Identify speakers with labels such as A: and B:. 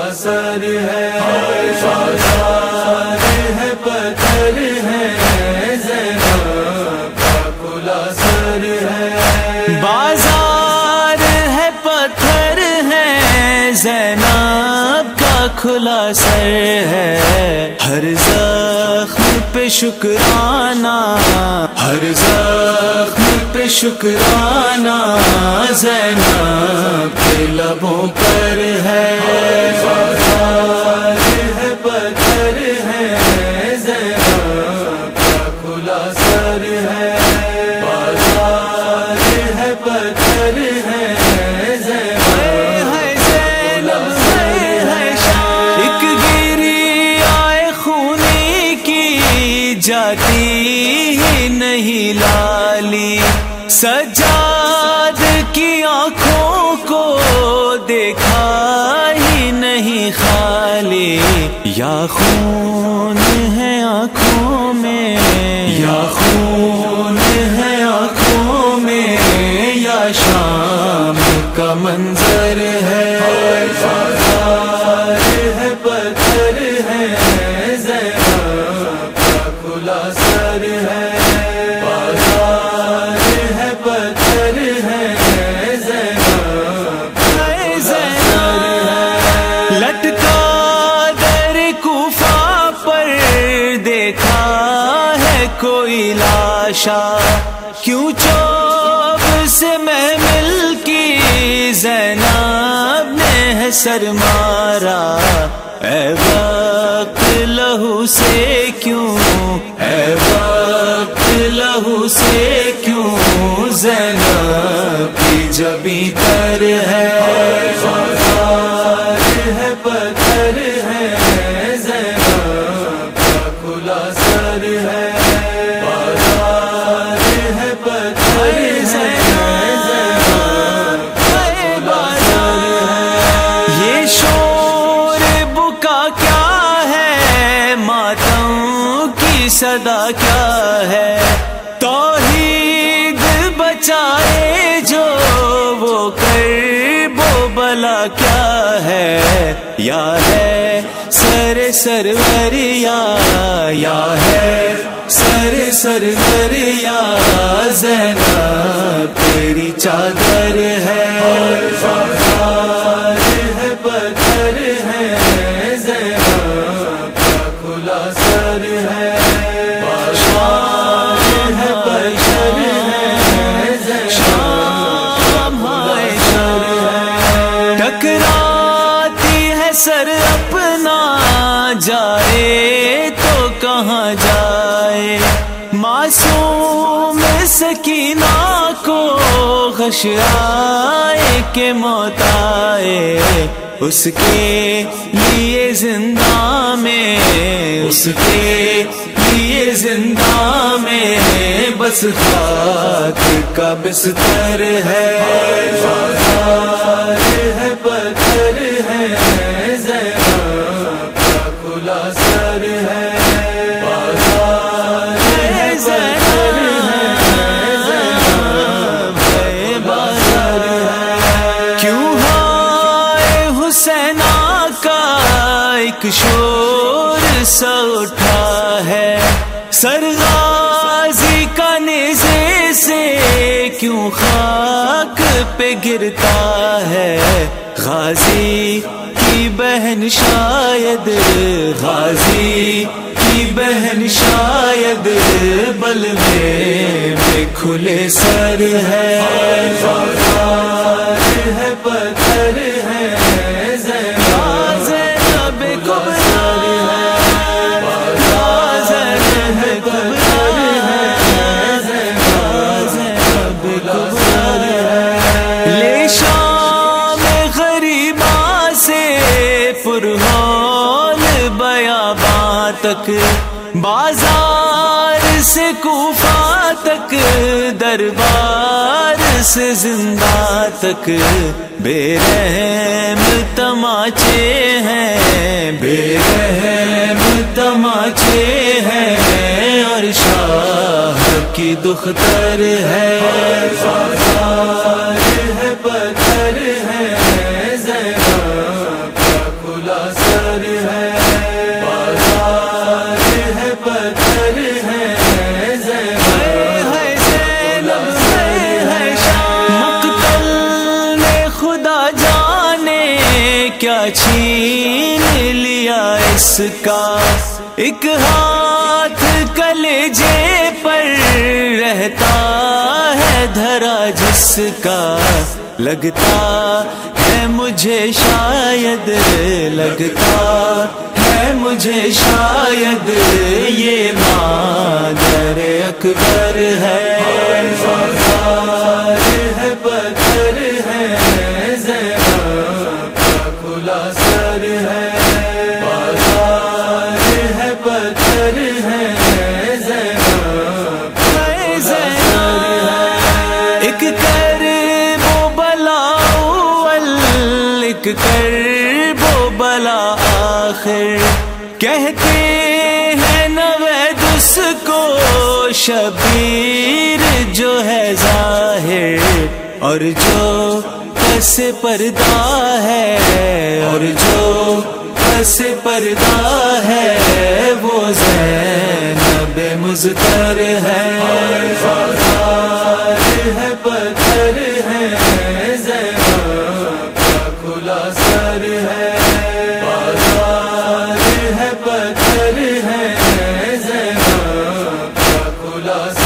A: سر ہے، بازار ہے پتھر ہے، زینب کا کھلا سر ہے،
B: بازار ہے پتھر ہے، زینب کا کھلا سر ہے، ہر زخم پہ شکرانہ، ہر زخم پہ شکرانہ، زینب کے لبوں پر ہے،
A: بازار ہے پتھر ہے، زینب کا کھلا سر ہے، بازار ہے پتھر ہے،
B: جاتی ہی نہیں لالی، سجاد کی آنکھوں کو دیکھا ہی نہیں خالی، یا خون ہے آنکھوں میں، یا خون ہے آنکھوں میں، یا شام کا منظر ہے،
A: بازار ہے پتھر ہے، سر ہے، بازار ہے پتھر ہے، زینب سر ہے،
B: لٹکا در کوفہ پر دیکھا ہے کوئی لاشا، کیوں چوب سے محمل کی زینب نے ہے سر مارا، اے وقت لہو سے کیوں، اے وقت لہو سے کیوں، زینب کی جبیں تر ہے،
A: بازار ہے پتھر ہے، زینب کا کھلا سر ہے، بازار ہے پتھر ہے، زینب کا کھلا سر ہے،
B: یہ شور بکا کیا ہے، ماتم کی صدا کیا ہے، توحید بچائے جو وہ کرب و بلا کیا ہے، یا ہے سر سروریا، یا ہے سر سروریا، زینب تیری چادر ہے،
A: بازار ہے پتھر ہے، زینب کا کھلا سر ہے، بازار ہے پتھر ہے، زینب کا سر ہے،
B: ٹکراتی ہے سر اپنا، جائے تو کہاں جائے، معصوم سکینہ کو غش آئے کہ موت آئے، اس کے لیے زندہ میں، اس کے لیے زندہ میں بس خاک کا بستر ہے،
A: بازار ہے پتھر ہے، زینب کا کھلا سر ہے، بازار ہے پتھر ہے، زینب کا سر ہے،
B: کیوں ہائے حسینہ کا ایک شور سا اٹھا ہے، سر غازی کا نیزے سے کیوں خاک پہ گرتا ہے، غازی کی بہن شاید، غازی کی بہن شاید بلوے میں کھلے سر ہے،
A: بازار ہے پتھر ہے، زینب کا سر ہے، بازار ہے پتھر ہے، زینب کا سر ہے،
B: لے شام غریبا سے پرہول بیاباں تک، بازار سے کوفہ تک، دربار سے زندہ تک، بے رحم تماچے ہیں، بے رحم تماچے ہیں، اور شاہ کی دختر ہے،
A: بازار ہے پتھر ہے، زینب کا کھلا
B: کیا چھین لیا اس کا، ایک ہاتھ کلیجے پر رہتا ہے دھرا جس کا، لگتا ہے مجھے شاید، لگتا ہے مجھے شاید یہ مادر اکبر ہے،
A: بازار ہے پتھر ہے زینب کا کھلا سر ہے، بازار ہے پتھر ہے زینب کا کھلا سر ہے،
B: ایک کرب و بلا اول، ایک کرب و بلا آخر، کہتے ہیں نوید اس کو شبیر جو ہے ظاہر، اور جو پس پردہ ہے، اور جو پس پردہ ہے وہ زینب مضطر ہے،
A: بازار ہے پتھر ہے زینب کا کھلا سر ہے، بازار ہے پتھر ہے زینب کا کھلا